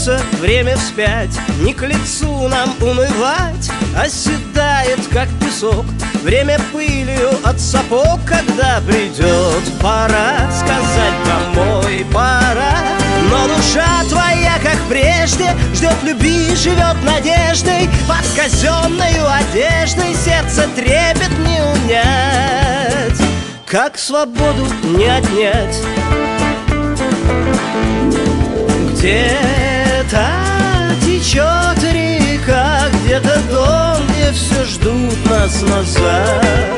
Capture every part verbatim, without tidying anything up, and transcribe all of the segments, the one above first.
Движется время вспять, не к лицу нам унывать. Оседает, как песок, время пылью от сапог. Когда придет пора сказать домой, пора. Но душа твоя, как прежде, ждет любви, живет надеждой. Под казенною одеждой сердце трепет не унять, как свободу не отнять. Где-то течет река, где-то дом, где все ждут нас назад.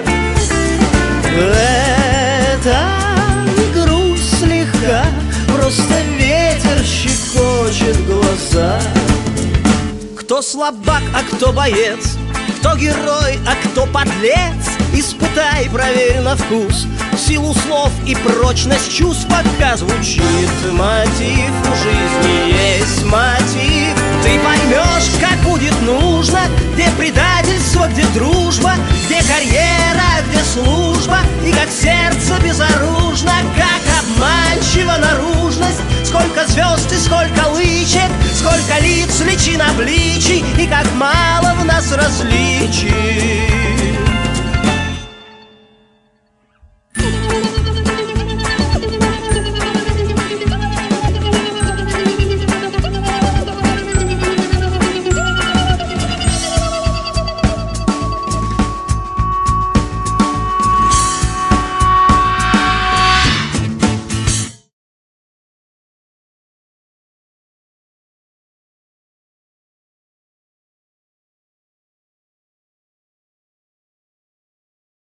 Это не грусть слегка, просто ветер щекочет глаза. Кто слабак, а кто боец, кто герой, а кто подлец, испытай, проверь на вкус силу слов и прочность чувств. Пока звучит мотив, у жизни есть мотив. Ты поймешь, как будет нужно, где предательство, где дружба, где карьера, где служба, и как сердце безоружно, как обманчива наружность. Сколько звезд и сколько лычек, сколько лиц, личин обличий, и как мало в нас различий.